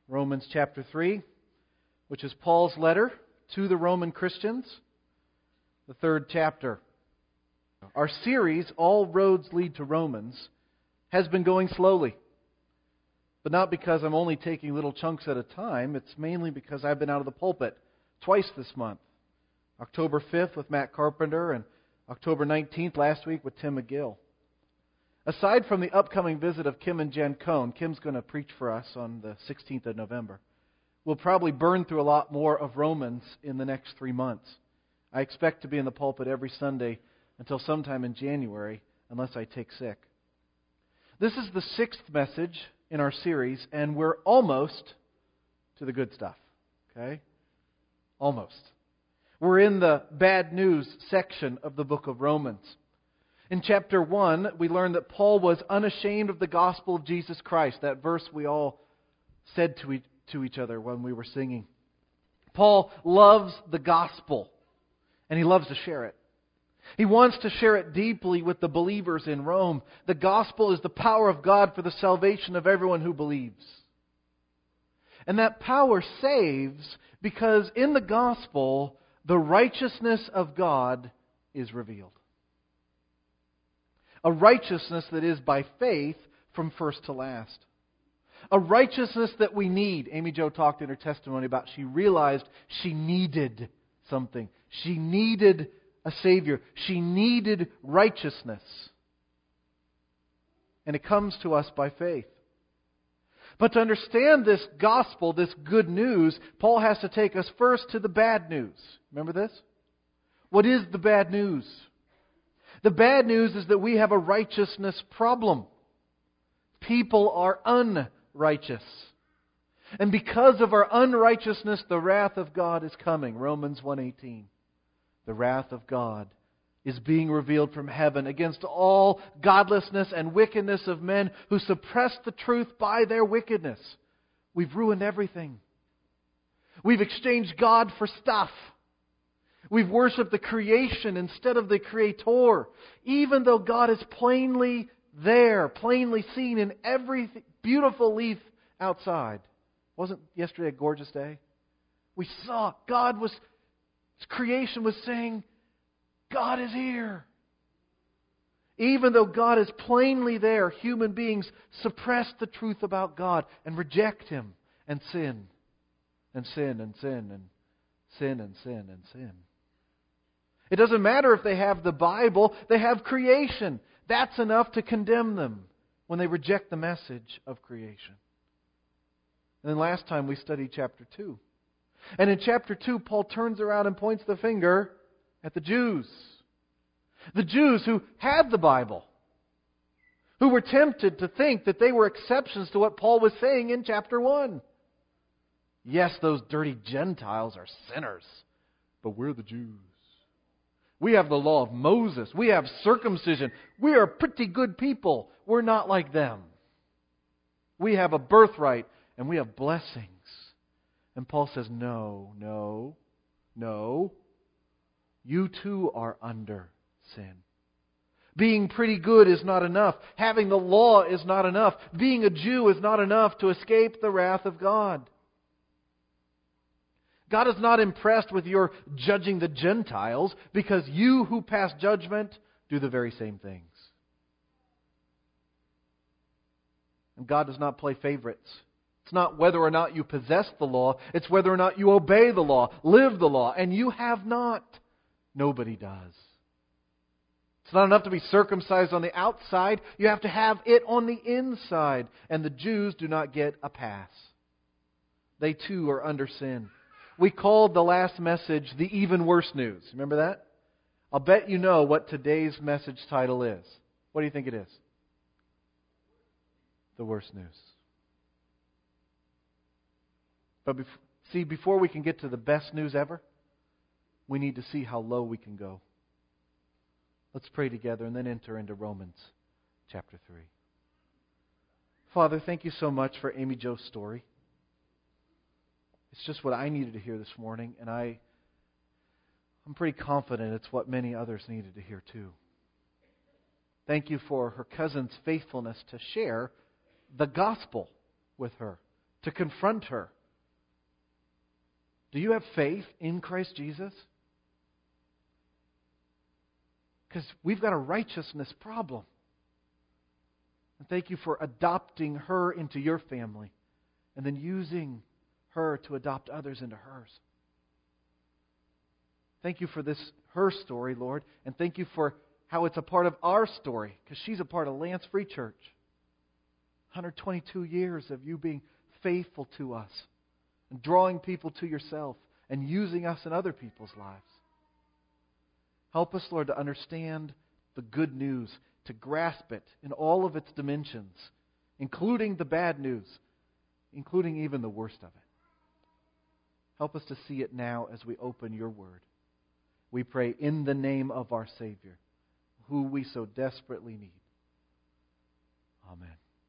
Romans chapter 3, which is Paul's letter to the Roman Christians, the third chapter. Our series, All Roads Lead to Romans, has been going slowly. But not because I'm only taking little chunks at a time. It's mainly because I've been out of the pulpit twice this month. October 5th with Matt Carpenter and October 19th last week with Tim McGill. Aside from the upcoming visit of Kim and Jen Cohn, Kim's going to preach for us on the 16th of November. We'll probably burn through a lot more of Romans in the next 3 months. I expect to be in the pulpit every Sunday until sometime in January, unless I take sick. This is the 6th message in our series, and we're almost to the good stuff. Okay? Almost. We're in the bad news section of the book of Romans. In chapter 1, we learned that Paul was unashamed of the gospel of Jesus Christ. That verse we all said to each other when we were singing. Paul loves the gospel, and he loves to share it. He wants to share it deeply with the believers in Rome. The gospel is the power of God for the salvation of everyone who believes. And that power saves because in the gospel, the righteousness of God is revealed. A righteousness that is by faith from first to last. A righteousness that we need. Amy Jo talked in her testimony about she realized she needed something. She needed a Savior. She needed righteousness. And it comes to us by faith. But to understand this gospel, this good news, Paul has to take us first to the bad news. Remember this? What is the bad news? The bad news is that we have a righteousness problem. People are unrighteous. And because of our unrighteousness, the wrath of God is coming. Romans 1:18. The wrath of God is being revealed from heaven against all godlessness and wickedness of men who suppress the truth by their wickedness. We've ruined everything. We've exchanged God for stuff. We've worshipped the creation instead of the Creator, even though God is plainly there, plainly seen in every beautiful leaf outside. Wasn't yesterday a gorgeous day? We saw His creation was saying, God is here. Even though God is plainly there, human beings suppress the truth about God and reject Him and sin. And sin and sin and sin and sin and sin. It doesn't matter if they have the Bible, they have creation. That's enough to condemn them when they reject the message of creation. And then last time we studied chapter 2. And in chapter 2, Paul turns around and points the finger at the Jews. The Jews who had the Bible. Who were tempted to think that they were exceptions to what Paul was saying in chapter 1. Yes, those dirty Gentiles are sinners. But we're the Jews. We have the law of Moses. We have circumcision. We are pretty good people. We're not like them. We have a birthright and we have blessings. And Paul says, no. You too are under sin. Being pretty good is not enough. Having the law is not enough. Being a Jew is not enough to escape the wrath of God. God is not impressed with your judging the Gentiles because you who pass judgment do the very same things. And God does not play favorites. It's not whether or not you possess the law. It's whether or not you obey the law, live the law. And you have not. Nobody does. It's not enough to be circumcised on the outside. You have to have it on the inside. And the Jews do not get a pass. They too are under sin. We called the last message the even worse news. Remember that? I'll bet you know what today's message title is. What do you think it is? The worst news. But before we can get to the best news ever, we need to see how low we can go. Let's pray together and then enter into Romans chapter 3. Father, thank you so much for Amy Jo's story. It's just what I needed to hear this morning, and I'm pretty confident it's what many others needed to hear too. Thank you for her cousin's faithfulness to share the gospel with her, to confront her. Do you have faith in Christ Jesus? Because we've got a righteousness problem. And thank you for adopting her into your family and then using her to adopt others into hers. Thank you for her story, Lord, and thank you for how it's a part of our story, because she's a part of Lance Free Church. 122 years of you being faithful to us and drawing people to yourself and using us in other people's lives. Help us, Lord, to understand the good news, to grasp it in all of its dimensions, including the bad news, including even the worst of it. Help us to see it now as we open your word. We pray in the name of our Savior, who we so desperately need. Amen.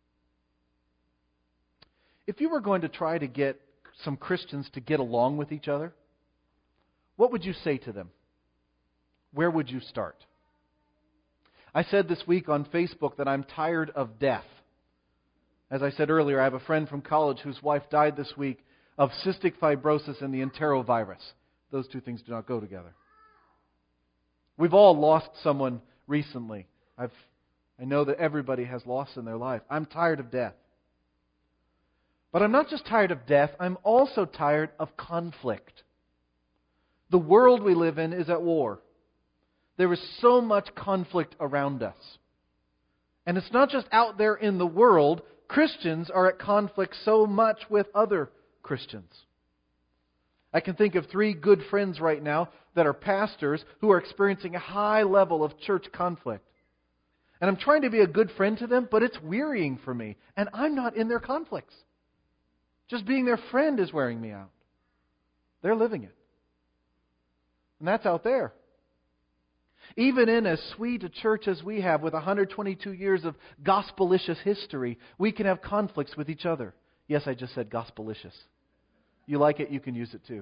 If you were going to try to get some Christians to get along with each other, what would you say to them? Where would you start? I said this week on Facebook that I'm tired of death. As I said earlier, I have a friend from college whose wife died this week of cystic fibrosis and the enterovirus. Those two things do not go together. We've all lost someone recently. I know that everybody has loss in their life. I'm tired of death. But I'm not just tired of death, I'm also tired of conflict. The world we live in is at war. There is so much conflict around us. And it's not just out there in the world. Christians are at conflict so much with other Christians. I can think of 3 good friends right now that are pastors who are experiencing a high level of church conflict. And I'm trying to be a good friend to them, but it's wearying for me. And I'm not in their conflicts. Just being their friend is wearing me out. They're living it. And that's out there. Even in as sweet a church as we have with 122 years of gospelicious history, we can have conflicts with each other. Yes, I just said gospelicious. You like it, you can use it too.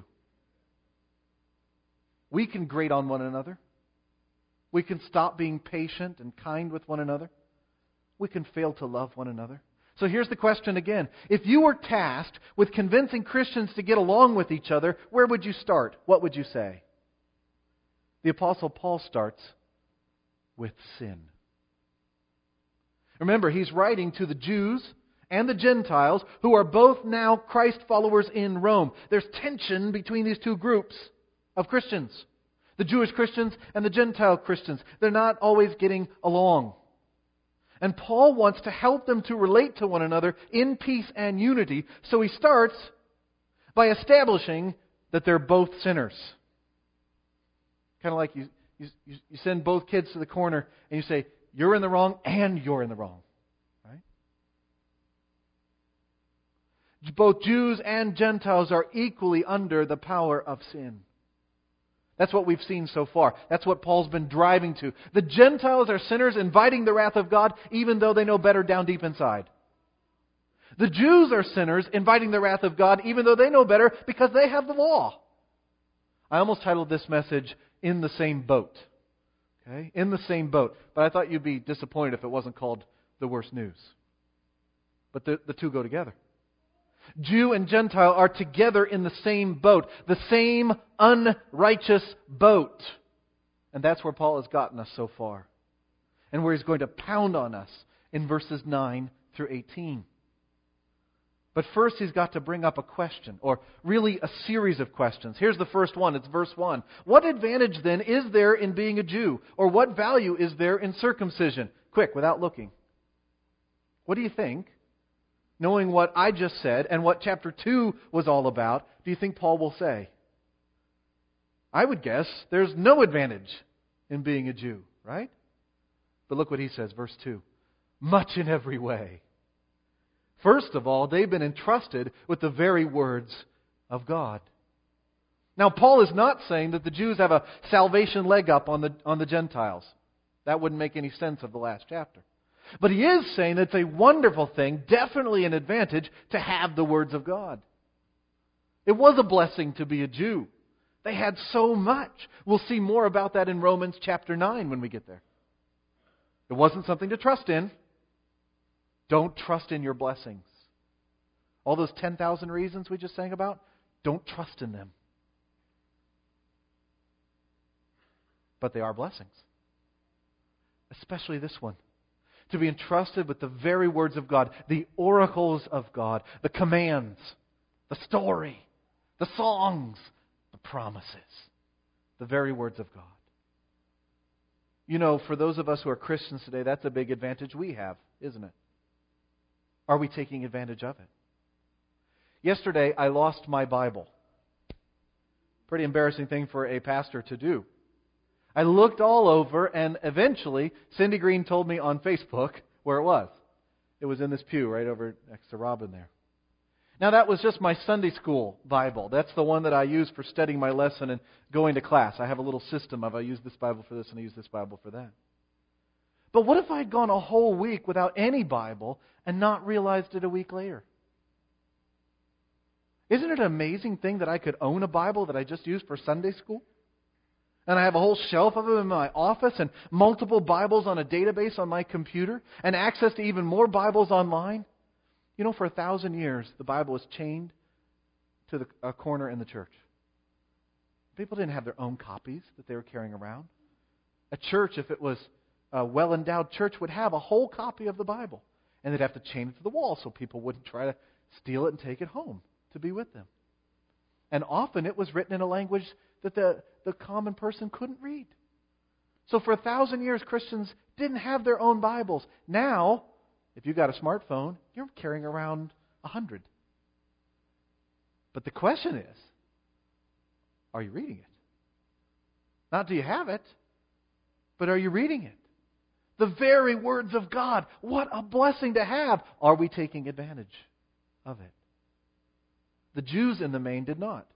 We can grate on one another. We can stop being patient and kind with one another. We can fail to love one another. So here's the question again. If you were tasked with convincing Christians to get along with each other, where would you start? What would you say? The Apostle Paul starts with sin. Remember, he's writing to the Jews and the Gentiles who are both now Christ followers in Rome. There's tension between these two groups of Christians. The Jewish Christians and the Gentile Christians. They're not always getting along. And Paul wants to help them to relate to one another in peace and unity. So he starts by establishing that they're both sinners. Kind of like you send both kids to the corner and you say, you're in the wrong and you're in the wrong. Right? Both Jews and Gentiles are equally under the power of sin. That's what we've seen so far. That's what Paul's been driving to. The Gentiles are sinners inviting the wrath of God even though they know better down deep inside. The Jews are sinners inviting the wrath of God even though they know better because they have the law. I almost titled this message, In the Same Boat. Okay? In the same boat. But I thought you'd be disappointed if it wasn't called The Worst News. But the two go together. Jew and Gentile are together in the same boat. The same unrighteous boat. And that's where Paul has gotten us so far. And where he's going to pound on us in verses 9 through 18. But first he's got to bring up a question, or really a series of questions. Here's the first one. It's verse 1. What advantage then is there in being a Jew? Or what value is there in circumcision? Quick, without looking. What do you think? Knowing what I just said and what chapter 2 was all about, do you think Paul will say? I would guess there's no advantage in being a Jew, right? But look what he says, verse 2. Much in every way. First of all, they've been entrusted with the very words of God. Now, Paul is not saying that the Jews have a salvation leg up on the Gentiles. That wouldn't make any sense of the last chapter. But he is saying that it's a wonderful thing, definitely an advantage, to have the words of God. It was a blessing to be a Jew. They had so much. We'll see more about that in Romans chapter 9 when we get there. It wasn't something to trust in. Don't trust in your blessings. All those 10,000 reasons we just sang about, don't trust in them. But they are blessings. Especially this one. To be entrusted with the very words of God, the oracles of God, the commands, the story, the songs, the promises, the very words of God. You know, for those of us who are Christians today, that's a big advantage we have, isn't it? Are we taking advantage of it? Yesterday, I lost my Bible. Pretty embarrassing thing for a pastor to do. I looked all over, and eventually, Cindy Green told me on Facebook where it was. It was in this pew right over next to Robin there. Now, that was just my Sunday school Bible. That's the one that I use for studying my lesson and going to class. I have a little system of I use this Bible for this and I use this Bible for that. But what if I'd gone a whole week without any Bible and not realized it a week later? Isn't it an amazing thing that I could own a Bible that I just used for Sunday school? And I have a whole shelf of them in my office and multiple Bibles on a database on my computer and access to even more Bibles online. You know, for 1,000 years, the Bible was chained to a corner in the church. People didn't have their own copies that they were carrying around. A church, if it was a well-endowed church, would have a whole copy of the Bible. And they'd have to chain it to the wall so people wouldn't try to steal it and take it home to be with them. And often it was written in a language that the common person couldn't read. So for 1,000 years, Christians didn't have their own Bibles. Now, if you've got a smartphone, you're carrying around 100. But the question is, are you reading it? Not do you have it, but are you reading it? The very words of God. What a blessing to have. Are we taking advantage of it? The Jews in the main did not.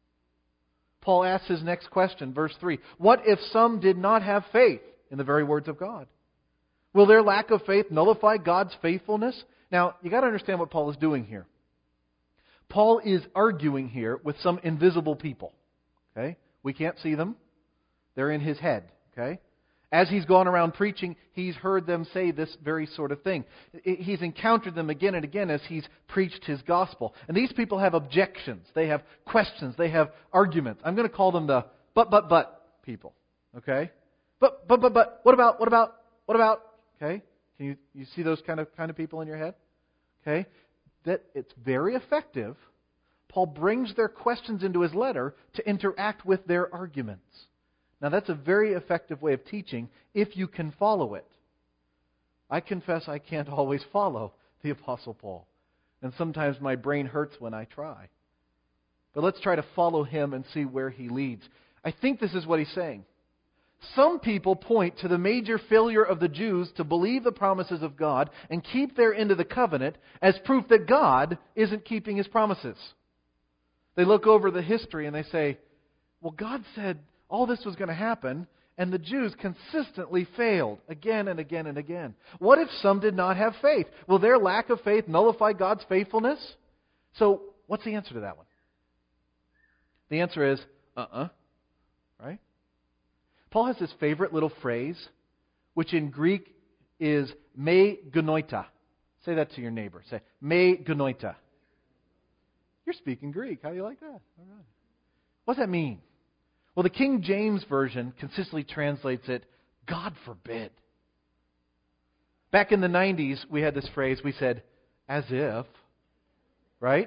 Paul asks his next question, verse 3. What if some did not have faith in the very words of God? Will their lack of faith nullify God's faithfulness? Now, you got to understand what Paul is doing here. Paul is arguing here with some invisible people. Okay? We can't see them. They're in his head. Okay? As he's gone around preaching, he's heard them say this very sort of thing. He's encountered them again and again as he's preached his gospel. And these people have objections. They have questions. They have arguments. I'm going to call them the but people. Okay? But, what about? Okay? Can you see those kind of people in your head? Okay? That it's very effective. Paul brings their questions into his letter to interact with their arguments. Now, that's a very effective way of teaching if you can follow it. I confess I can't always follow the Apostle Paul. And sometimes my brain hurts when I try. But let's try to follow him and see where he leads. I think this is what he's saying. Some people point to the major failure of the Jews to believe the promises of God and keep their end of the covenant as proof that God isn't keeping His promises. They look over the history and they say, well, God said all this was going to happen, and the Jews consistently failed again and again and again. What if some did not have faith? Will their lack of faith nullify God's faithfulness? So, what's the answer to that one? The answer is, right? Paul has his favorite little phrase, which in Greek is me genoita. Say that to your neighbor. Say, me genoita. You're speaking Greek. How do you like that? All right. What does that mean? Well, the King James Version consistently translates it, God forbid. Back in the 90s, we had this phrase, we said, as if. Right?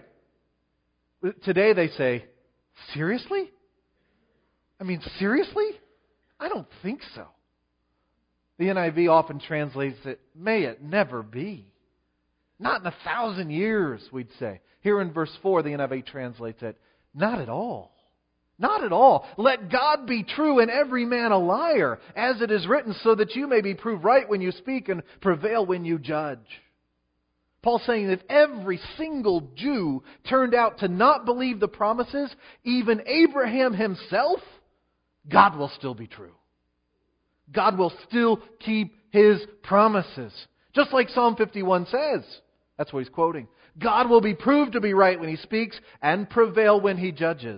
Today they say, seriously? I mean, seriously? I don't think so. The NIV often translates it, may it never be. Not in 1,000 years, we'd say. Here in verse 4, the NIV translates it, not at all. Not at all. Let God be true and every man a liar, as it is written, so that you may be proved right when you speak and prevail when you judge. Paul's saying that if every single Jew turned out to not believe the promises, even Abraham himself, God will still be true. God will still keep His promises. Just like Psalm 51 says. That's what he's quoting. God will be proved to be right when He speaks and prevail when He judges.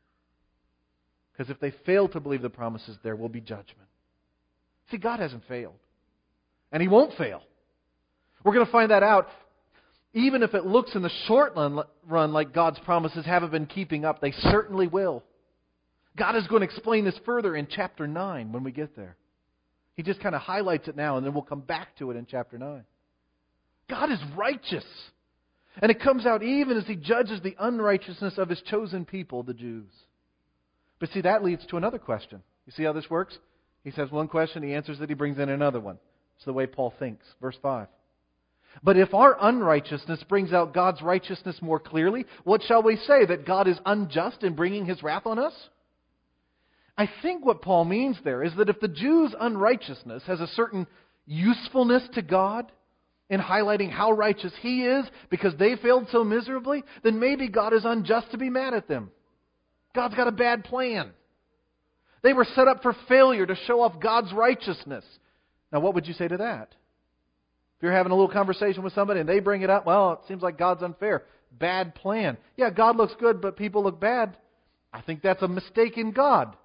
Because if they fail to believe the promises, there will be judgment. See, God hasn't failed. And He won't fail. We're going to find that out Even if it looks in the short run like God's promises haven't been keeping up, they certainly will. God is going to explain this further in chapter 9 when we get there. He just kind of highlights it now, and then we'll come back to it in chapter 9. God is righteous. And it comes out even as He judges the unrighteousness of His chosen people, the Jews. But see, that leads to another question. You see how this works? He says one question, He answers it, He brings in another one. It's the way Paul thinks. Verse 5. But if our unrighteousness brings out God's righteousness more clearly, what shall we say? That God is unjust in bringing His wrath on us? I think what Paul means there is that if the Jews' unrighteousness has a certain usefulness to God in highlighting how righteous He is because they failed so miserably, then maybe God is unjust to be mad at them. God's got a bad plan. They were set up for failure to show off God's righteousness. Now, what would you say to that? If you're having a little conversation with somebody and they bring it up, well, it seems like God's unfair. Bad plan. Yeah, God looks good, but people look bad. I think that's a mistake in God.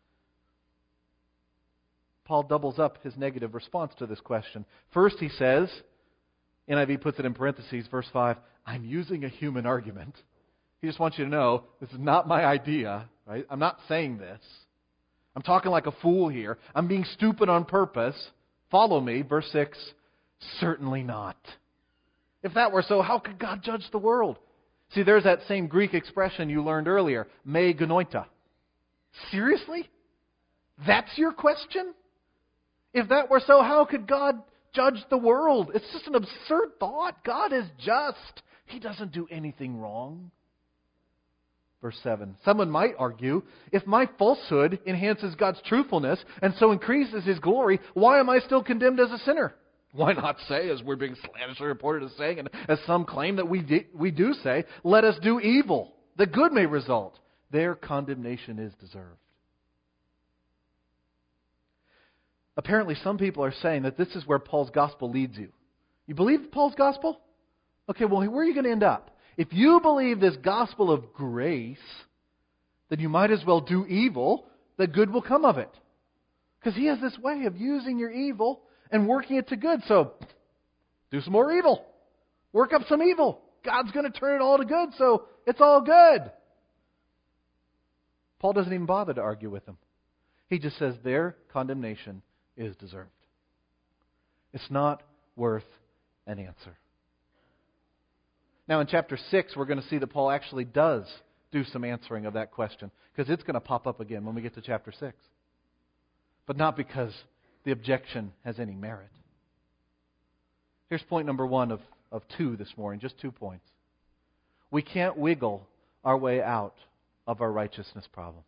Paul doubles up his negative response to this question. First he says, NIV puts it in parentheses, verse 5, I'm using a human argument. He just wants you to know, this is not my idea. Right? I'm not saying this. I'm talking like a fool here. I'm being stupid on purpose. Follow me. Verse 6, certainly not. If that were so, how could God judge the world? See, there's that same Greek expression you learned earlier, me genoita. Seriously? That's your question? If that were so, how could God judge the world? It's just an absurd thought. God is just. He doesn't do anything wrong. Verse 7. Someone might argue, if my falsehood enhances God's truthfulness and so increases His glory, why am I still condemned as a sinner? Why not say, as we're being slanderously reported as saying, and as some claim that we do say, let us do evil, that good may result. Their condemnation is deserved. Apparently, some people are saying that this is where Paul's gospel leads you. You believe Paul's gospel? Okay, well, where are you going to end up? If you believe this gospel of grace, then you might as well do evil, that good will come of it. Because He has this way of using your evil and working it to good. So, do some more evil. Work up some evil. God's going to turn it all to good, so it's all good. Paul doesn't even bother to argue with them. He just says their condemnation is deserved. It's not worth an answer. Now in chapter 6, we're going to see that Paul actually does do some answering of that question, because it's going to pop up again when we get to chapter 6. But not because the objection has any merit. Here's point number 1 of 2 this morning, just 2 points. We can't wiggle our way out of our righteousness problem.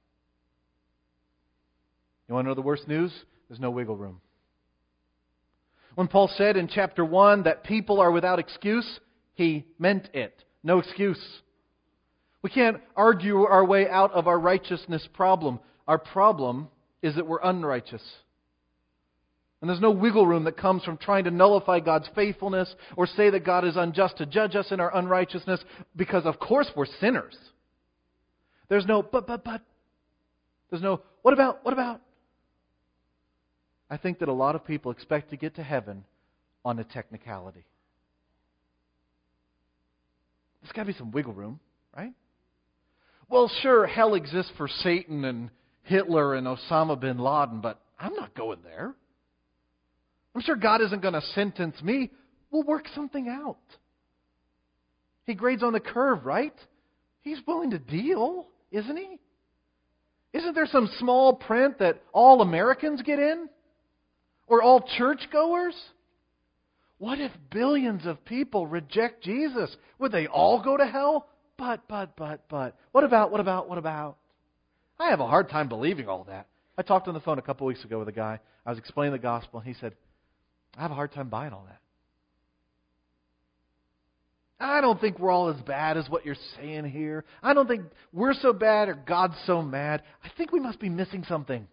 You want to know the worst news? There's no wiggle room. When Paul said in chapter 1 that people are without excuse, he meant it. No excuse. We can't argue our way out of our righteousness problem. Our problem is that we're unrighteous. And there's no wiggle room that comes from trying to nullify God's faithfulness or say that God is unjust to judge us in our unrighteousness, because of course we're sinners. There's no but. There's no what about? I think that a lot of people expect to get to heaven on a technicality. There's got to be some wiggle room, right? Well, sure, hell exists for Satan and Hitler and Osama bin Laden, but I'm not going there. I'm sure God isn't going to sentence me. We'll work something out. He grades on the curve, right? He's willing to deal, isn't He? Isn't there some small print that all Americans get in? Or all churchgoers? What if billions of people reject Jesus? Would they all go to hell? But. What about? I have a hard time believing all that. I talked on the phone a couple weeks ago with a guy. I was explaining the gospel, and he said, I have a hard time buying all that. I don't think we're all as bad as what you're saying here. I don't think we're so bad or God's so mad. I think we must be missing something.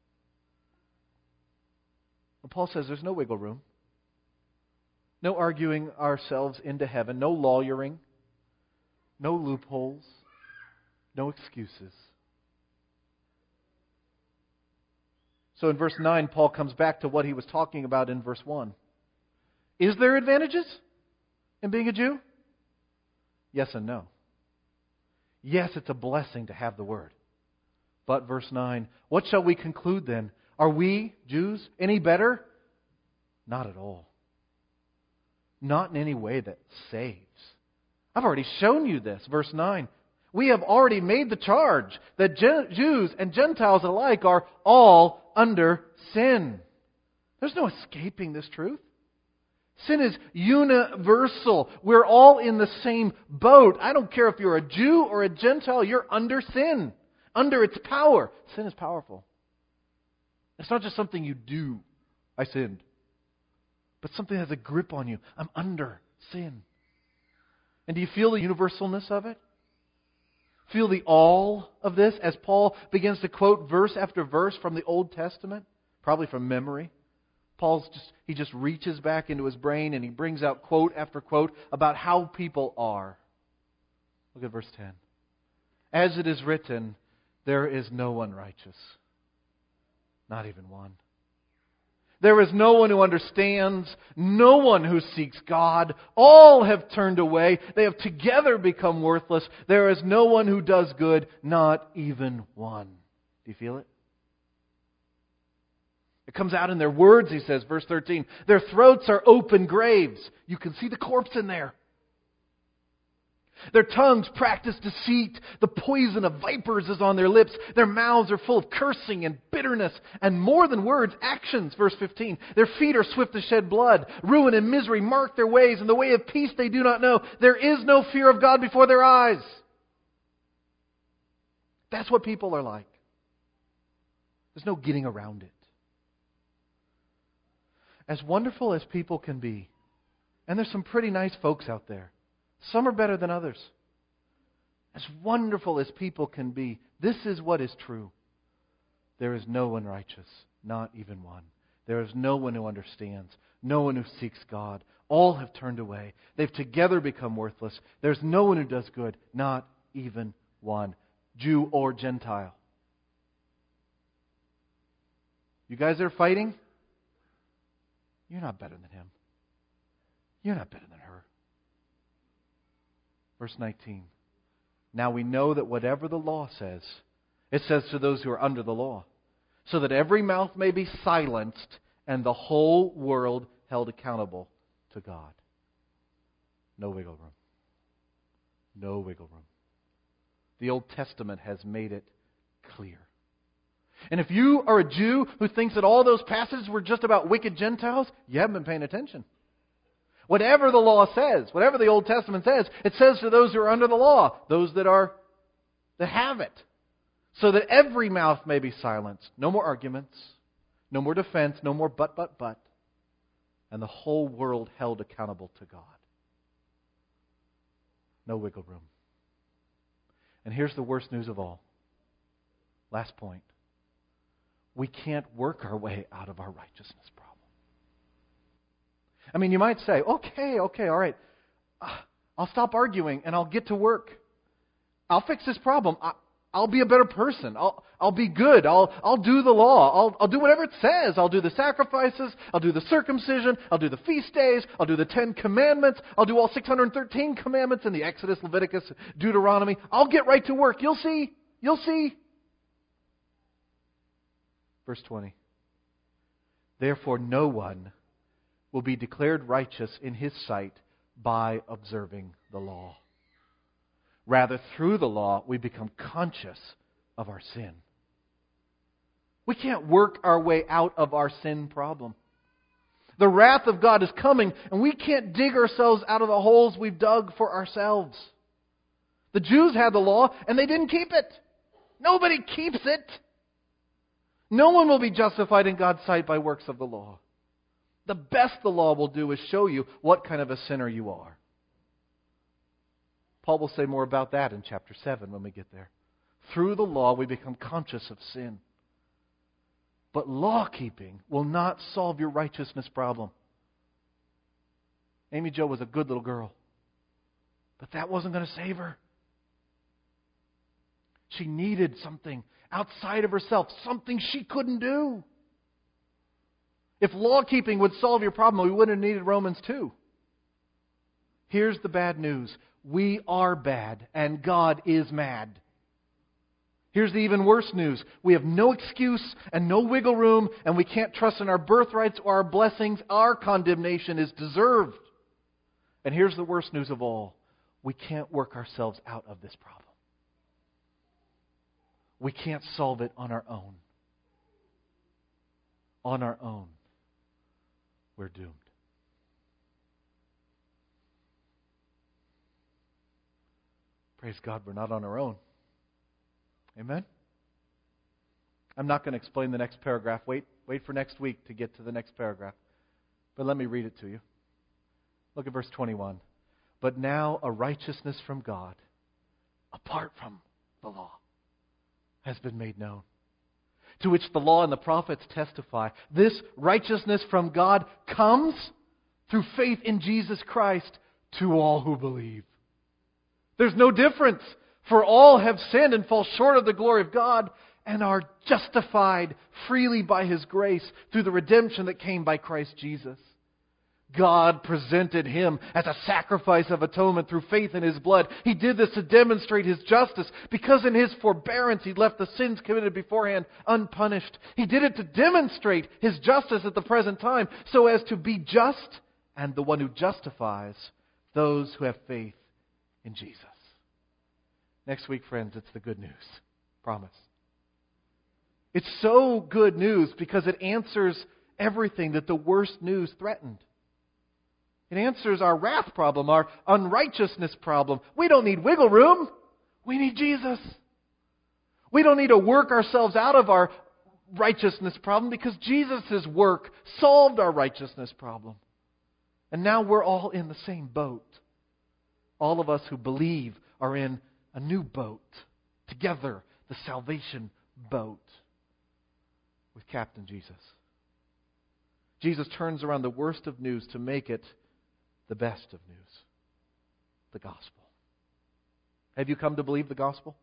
Well, Paul says there's no wiggle room. No arguing ourselves into heaven. No lawyering. No loopholes. No excuses. So in verse 9, Paul comes back to what he was talking about in verse 1. Is there advantages in being a Jew? Yes and no. Yes, it's a blessing to have the Word. But, verse 9, what shall we conclude then? Are we, Jews, any better? Not at all. Not in any way that saves. I've already shown you this. Verse 9. We have already made the charge that Jews and Gentiles alike are all under sin. There's no escaping this truth. Sin is universal. We're all in the same boat. I don't care if you're a Jew or a Gentile, you're under sin, under its power. Sin is powerful. It's not just something you do. I sinned. But something that has a grip on you. I'm under sin. And do you feel the universalness of it? Feel the all of this as Paul begins to quote verse after verse from the Old Testament? Probably from memory. He just reaches back into his brain and he brings out quote after quote about how people are. Look at verse 10. As it is written, there is no one righteous. Not even one. There is no one who understands, no one who seeks God. All have turned away. They have together become worthless. There is no one who does good, not even one. Do you feel it? It comes out in their words, he says, verse 13. Their throats are open graves. You can see the corpse in there. Their tongues practice deceit. The poison of vipers is on their lips. Their mouths are full of cursing and bitterness. And more than words, actions. Verse 15. Their feet are swift to shed blood. Ruin and misery mark their ways. And the way of peace they do not know. There is no fear of God before their eyes. That's what people are like. There's no getting around it. As wonderful as people can be, and there's some pretty nice folks out there. Some are better than others. As wonderful as people can be, this is what is true. There is no one righteous, not even one. There is no one who understands, no one who seeks God. All have turned away. They've together become worthless. There's no one who does good, not even one. Jew or Gentile. You guys are fighting? You're not better than him. You're not better than her. Verse 19. Now we know that whatever the law says, it says to those who are under the law, so that every mouth may be silenced and the whole world held accountable to God. No wiggle room. No wiggle room. The Old Testament has made it clear. And if you are a Jew who thinks that all those passages were just about wicked Gentiles, you haven't been paying attention. Whatever the law says, whatever the Old Testament says, it says to those who are under the law, those that have it, so that every mouth may be silenced. No more arguments, no more defense, no more but, and the whole world held accountable to God. No wiggle room. And here's the worst news of all. Last point. We can't work our way out of our righteousness problem. I mean, you might say, okay, all right. I'll stop arguing and I'll get to work. I'll fix this problem. I'll be a better person. I'll be good. I'll do the law. I'll do whatever it says. I'll do the sacrifices. I'll do the circumcision. I'll do the feast days. I'll do the 10 Commandments. I'll do all 613 commandments in the Exodus, Leviticus, Deuteronomy. I'll get right to work. You'll see. You'll see. Verse 20. Therefore no one will be declared righteous in his sight by observing the law. Rather, through the law, we become conscious of our sin. We can't work our way out of our sin problem. The wrath of God is coming, and we can't dig ourselves out of the holes we've dug for ourselves. The Jews had the law, and they didn't keep it. Nobody keeps it. No one will be justified in God's sight by works of the law. The best the law will do is show you what kind of a sinner you are. Paul will say more about that in chapter 7 when we get there. Through the law, we become conscious of sin. But law-keeping will not solve your righteousness problem. Amy Jo was a good little girl, but that wasn't going to save her. She needed something outside of herself, something she couldn't do. If law-keeping would solve your problem, we wouldn't have needed Romans 2. Here's the bad news. We are bad, and God is mad. Here's the even worse news. We have no excuse and no wiggle room, and we can't trust in our birthrights or our blessings. Our condemnation is deserved. And here's the worst news of all. We can't work ourselves out of this problem. We can't solve it on our own. On our own, we're doomed. Praise God, we're not on our own. Amen? I'm not going to explain the next paragraph. Wait for next week to get to the next paragraph. But let me read it to you. Look at verse 21. But now a righteousness from God, apart from the law, has been made known, to which the law and the prophets testify. This righteousness from God comes through faith in Jesus Christ to all who believe. There's no difference, for all have sinned and fall short of the glory of God and are justified freely by His grace through the redemption that came by Christ Jesus. God presented Him as a sacrifice of atonement through faith in His blood. He did this to demonstrate His justice, because in His forbearance He left the sins committed beforehand unpunished. He did it to demonstrate His justice at the present time, so as to be just and the one who justifies those who have faith in Jesus. Next week, friends, it's the good news. Promise. It's so good news because it answers everything that the worst news threatened. It answers our wrath problem, our unrighteousness problem. We don't need wiggle room. We need Jesus. We don't need to work ourselves out of our righteousness problem because Jesus' work solved our righteousness problem. And now we're all in the same boat. All of us who believe are in a new boat. Together, the salvation boat with Captain Jesus. Jesus turns around the worst of news to make it the best of news. The gospel. Have you come to believe the gospel?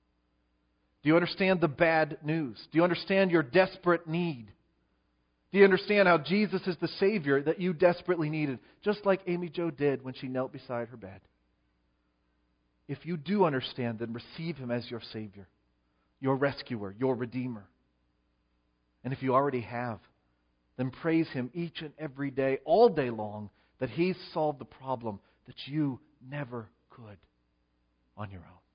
Do you understand the bad news? Do you understand your desperate need? Do you understand how Jesus is the Savior that you desperately needed? Just like Amy Jo did when she knelt beside her bed. If you do understand, then receive Him as your Savior, your rescuer, your Redeemer. And if you already have, then praise Him each and every day, all day long, that He's solved the problem that you never could on your own.